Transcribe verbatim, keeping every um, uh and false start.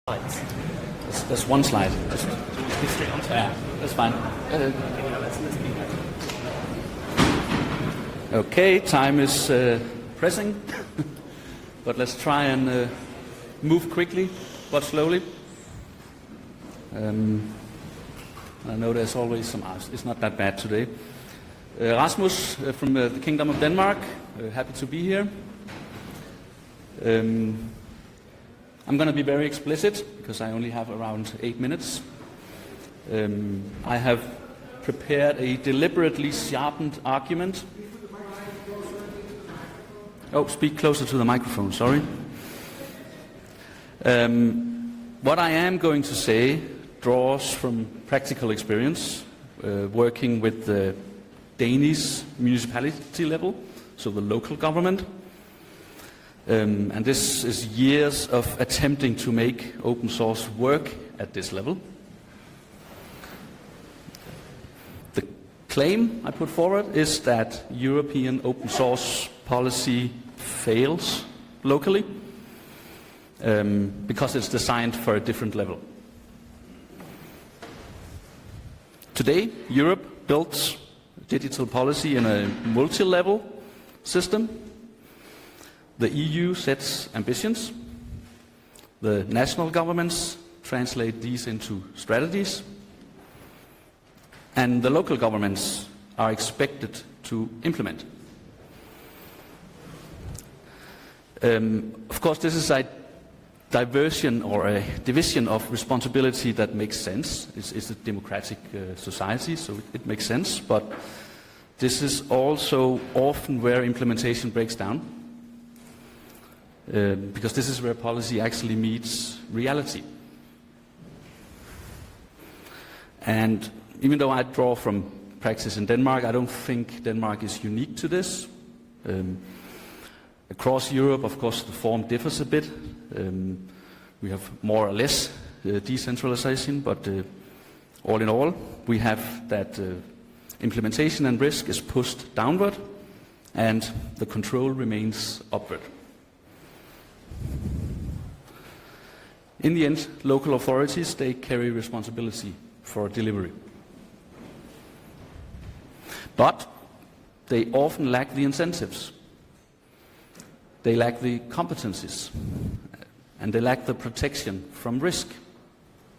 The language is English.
Slides. There's, there's one slide. Just, Go straight onto it. yeah, that's fine. Uh, Yeah, let's, let's do that. okay, time is uh, pressing, but let's try and uh, move quickly but slowly. Um, I know there's always some. It's not that bad today. Uh, Rasmus uh, from uh, the Kingdom of Denmark. Uh, happy to be here. Um, I'm going to be very explicit because I only have around eight minutes. Um, I have prepared a deliberately sharpened argument. Oh, speak closer to the microphone, sorry. Um, what I am going to say draws from practical experience, uh, working with the Danish municipality level, so the local government. Um, and this is years of attempting to make open source work at this level. The claim I put forward is that European open source policy fails locally um, because it's designed for a different level. Today, Europe builds digital policy in a multi-level system. The E U sets ambitions. The national governments translate these into strategies. And the local governments are expected to implement. Um, of course, this is a diversion or a division of responsibility that makes sense. It's, it's a democratic uh, society, so it, it makes sense. But this is also often where implementation breaks down. Uh, because this is where policy actually meets reality. And even though I draw from practice in Denmark, I don't think Denmark is unique to this. Um, across Europe, of course, the form differs a bit. Um, we have more or less uh, decentralization, but uh, all in all, we have that uh, implementation and risk is pushed downward, and the control remains upward. In the end, local authorities, they carry responsibility for delivery. But they often lack the incentives. They lack the competencies. And they lack the protection from risk.